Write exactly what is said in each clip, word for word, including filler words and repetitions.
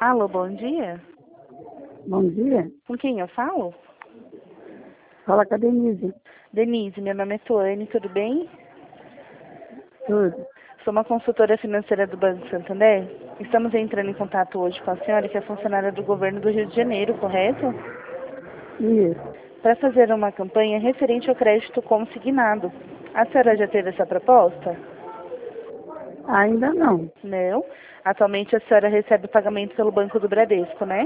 Alô, bom dia. Bom dia. Com quem eu falo? Fala com a Denise. Denise, meu nome é Tuane, tudo bem? Tudo. Sou uma consultora financeira do Banco Santander. Estamos entrando em contato hoje com a senhora, que é funcionária do governo do Rio de Janeiro, correto? Isso. Para fazer uma campanha referente ao crédito consignado. A senhora já teve essa proposta? Ainda não. Não. Atualmente a senhora recebe pagamento pelo Banco do Bradesco, né?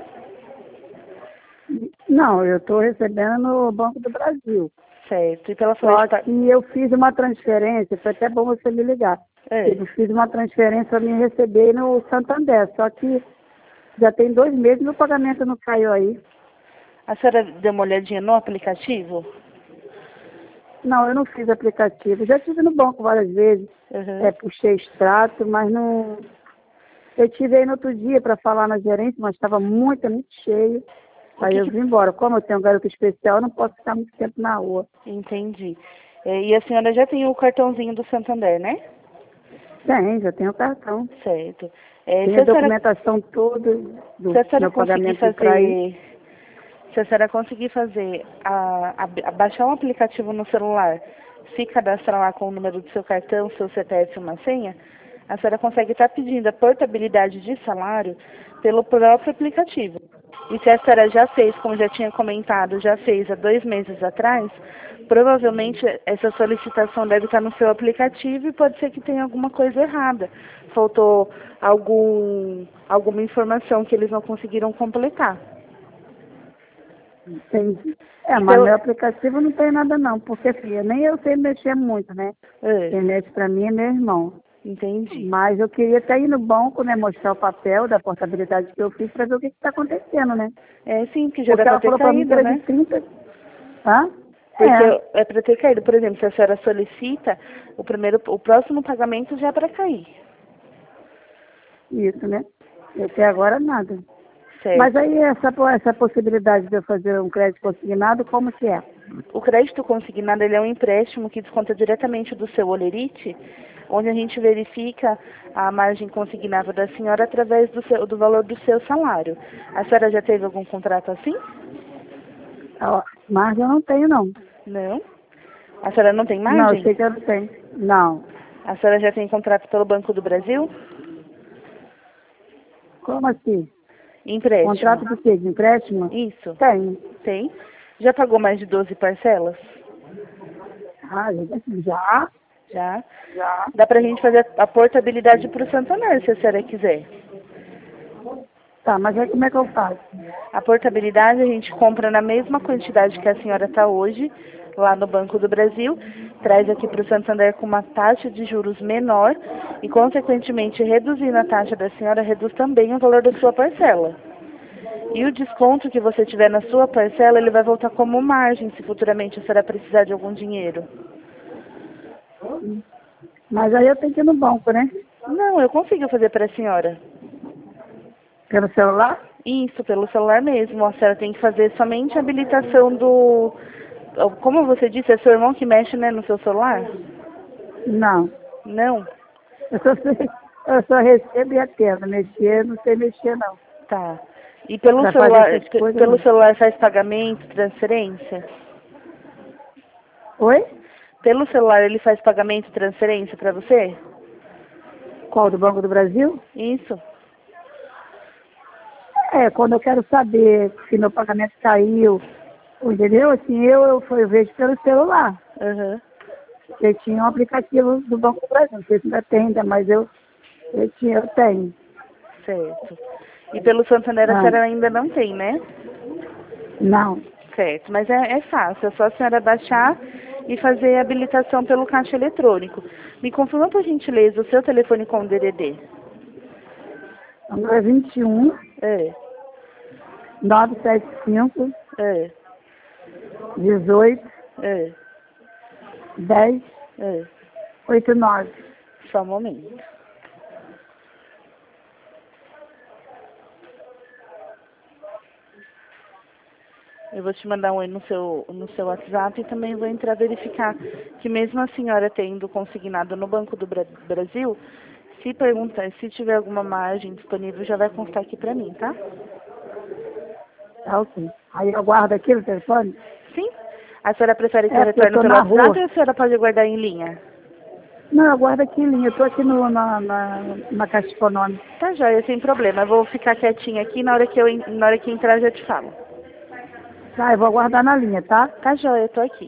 Não, eu estou recebendo no Banco do Brasil. Certo. E pela folha Só de pa... que eu fiz uma transferência, foi até bom você me ligar. É. Eu fiz uma transferência para me receber no Santander, só que já tem dois meses e o pagamento não caiu aí. A senhora deu uma olhadinha no aplicativo? Não, eu não fiz aplicativo. Já tive no banco várias vezes, Uhum. é, puxei extrato, mas não... Eu tive aí no outro dia para falar na gerência, mas estava muito, muito cheio. O Aí que eu que... vim embora. Como eu tenho um garoto especial, eu não posso ficar muito tempo na rua. Entendi. É, e a senhora já tem o cartãozinho do Santander, né? Tem, já tenho o cartão. Certo. É, Tem se a a senhora, documentação toda se do a senhora meu conseguir pagamento para ir. fazer, se a senhora conseguir fazer, a, a, a baixar um aplicativo no celular, se cadastrar lá com o número do seu cartão, seu C P F e uma senha, a senhora consegue estar pedindo a portabilidade de salário pelo próprio aplicativo. E se a senhora já fez, como já tinha comentado, já fez há dois meses atrás, provavelmente essa solicitação deve estar no seu aplicativo e pode ser que tenha alguma coisa errada. Faltou algum, alguma informação que eles não conseguiram completar. Entendi. É, mas Então, meu aplicativo não tem nada não, porque filha, nem eu sei mexer muito, né? é, Quem mexe para mim é meu irmão. entendi. Mas eu queria até ir no banco, né, mostrar o papel da portabilidade que eu fiz para ver o que está acontecendo, né? É sim, que já era Porque para ela ter falou para mim que caído, era de né? trinta. Hã? Porque É, é para ter caído. Por exemplo, se a senhora solicita, o primeiro, o próximo pagamento já é para cair. isso, né? E até agora nada. Mas Certo. aí essa, po- essa possibilidade de eu fazer um crédito consignado, como que é? O crédito consignado ele é um empréstimo que desconta diretamente do seu holerite, onde a gente verifica a margem consignável da senhora através do, seu, do valor do seu salário. A senhora já teve algum contrato assim? Ó, margem eu não tenho, não. Não. A senhora não tem Não, eu margem? sei que eu não tenho. Não. A senhora já tem contrato pelo Banco do Brasil? Como assim? Empréstimo. Contrato de quê? De empréstimo? Isso. Tenho. Tem. Já pagou mais de doze parcelas? Ah, já? Já. Já. Dá pra gente fazer a portabilidade pro Santander, se a senhora quiser. Tá, mas aí como é que eu faço? A portabilidade a gente compra na mesma quantidade que a senhora está hoje, lá no Banco do Brasil, traz aqui para o Santander com uma taxa de juros menor e, consequentemente, reduzindo a taxa da senhora, reduz também o valor da sua parcela. E o desconto que você tiver na sua parcela, ele vai voltar como margem, se futuramente a senhora precisar de algum dinheiro. Mas aí eu tenho que ir no banco, né? Não, eu consigo fazer para a senhora. Pelo celular? Isso, pelo celular mesmo. A senhora tem que fazer somente a habilitação do... Como você disse, é seu irmão que mexe, né, no seu celular? Não. Não? Eu só, sei, eu só recebo e atendo. Mexer, não sei mexer, não. Tá. E pelo Pra fazer celular, essas pe- coisas, pelo não. celular faz pagamento, transferência? Oi? Pelo celular ele faz pagamento, transferência para você? Qual, do Banco do Brasil? Isso. É, quando eu quero saber se meu pagamento caiu, entendeu? Assim, eu, eu, eu vejo pelo celular. Aham. Eu tinha um aplicativo do Banco do Brasil, não sei se ainda tem ainda, mas eu, eu, tinha, eu tenho. Certo. E pelo Santander a Ah, senhora ainda não tem, né? não. Certo. Mas é, é fácil, é só a senhora baixar e fazer a habilitação pelo caixa eletrônico. Me confirma, por gentileza, o seu telefone com o D D D. O número é vinte e um, É, novecentos e setenta e cinco, é, dezoito, é, dez, é. oitenta e nove. Só um momento. Eu vou te mandar um oi no seu, no seu WhatsApp e também vou entrar verificar que mesmo a senhora tendo consignado no Banco do Bra- Brasil, Se perguntar, se tiver alguma margem disponível, já vai constar aqui pra mim, tá? Tá ok. Aí eu guardo aqui no telefone? Sim? A senhora prefere que eu É, porque eu retorne tô pelo na WhatsApp rua. ou a senhora pode guardar em linha? Não, eu guardo aqui em linha. Eu tô aqui no, na, na, na caixa econômica. Tá joia, sem problema. Eu vou ficar quietinha aqui, na hora que eu en- na hora que entrar eu já te falo. Tá, eu vou guardar na linha, tá? Tá joia, eu tô aqui.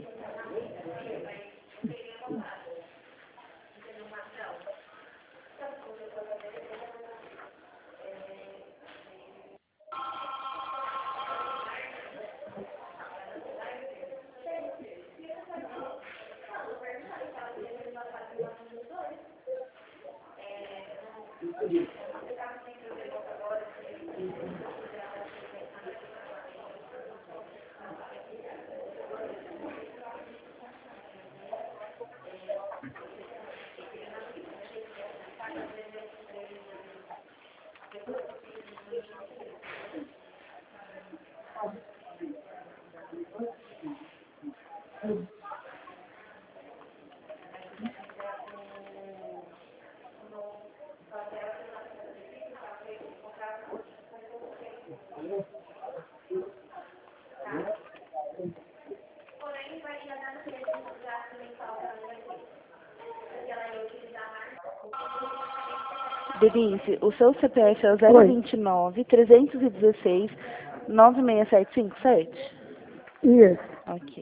Denise, o seu C P F é o zero Oi. vinte e nove, trezentos e dezesseis, nove seis sete cinco sete? Isso. Ok.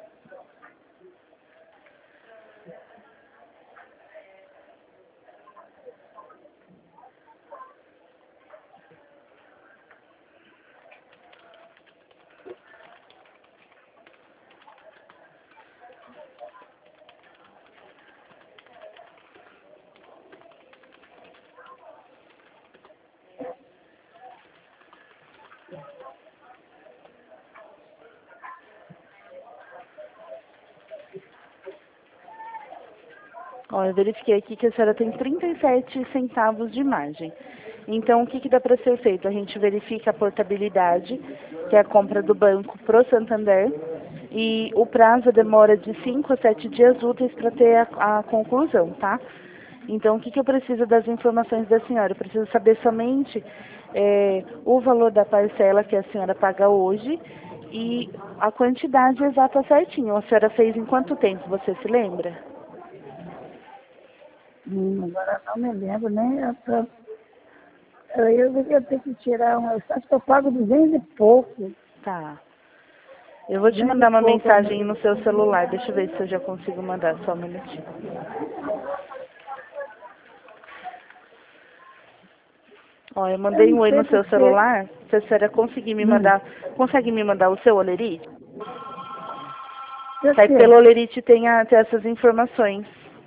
Ó, eu verifiquei aqui que a senhora tem trinta e sete centavos de margem. Então, o que, que dá para ser feito? A gente verifica a portabilidade, que é a compra do banco pro Santander, e o prazo demora de cinco a sete dias úteis para ter a, a conclusão, tá? Então, o que, que eu preciso das informações da senhora? Eu preciso saber somente é, o valor da parcela que a senhora paga hoje e a quantidade exata certinho. A senhora fez em quanto tempo, você se lembra? Hum, agora não me lembro, nem. Eu, tô- eu, eu ia ter que tirar um. Eu acho que eu pago duzentos e pouco. Tá. Eu vou te duzentos mandar e uma pouco. mensagem no seu celular. Deixa eu ver se eu já consigo mandar. Só um minutinho. Ó, eu Eu mandei um não oi sei no seu porque. celular. Se a senhora conseguir me Hum. mandar... Consegue me mandar o seu olerite? Eu Aí sei. pelo olerite tem, a, tem essas informações.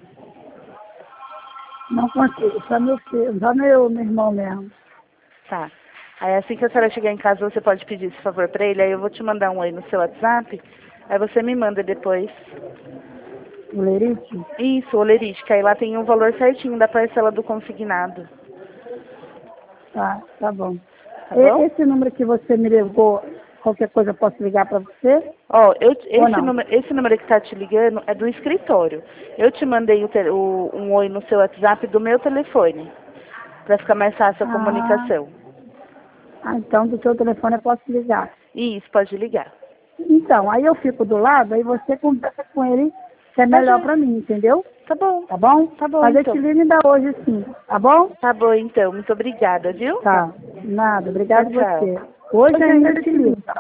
Não consigo. Só meu filho. Só meu, meu irmão mesmo. Tá. Aí assim que a senhora chegar em casa, você pode pedir esse favor pra ele. Aí eu vou te mandar um oi no seu WhatsApp. Aí você me manda depois. O Lerite? Isso, o olerite. Que aí lá tem o valor certinho da parcela do consignado. Tá, tá bom. Tá E- bom? esse número que você me ligou, qualquer coisa eu posso ligar para você? Ó, eu, Ou esse, não? número, esse número que tá te ligando é do escritório. Eu te mandei o te- o- um oi no seu WhatsApp do meu telefone, pra ficar mais fácil a Ah, comunicação. ah, então do seu telefone eu posso ligar. Isso, pode ligar. Então, aí eu fico do lado, aí você conversa com ele, que é Tá, melhor joia. para mim, entendeu? Tá bom, Tá bom? tá bom Mas eu te então. ligo ainda hoje sim, tá bom? Tá bom então, muito obrigada, viu? Tá, nada, Tchau, obrigado tchau. você. Hoje ainda eu te ligo.